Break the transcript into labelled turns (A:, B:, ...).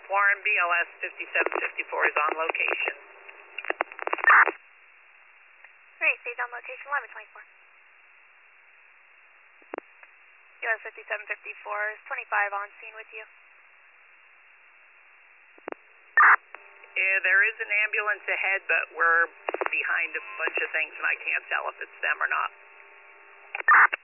A: Warren BLS 5754 is on location.
B: Great, stay on location 1124. US 5754 is 25 on scene with you.
A: Yeah, there is an ambulance ahead, but we're behind a bunch of things and I can't tell if it's them or not.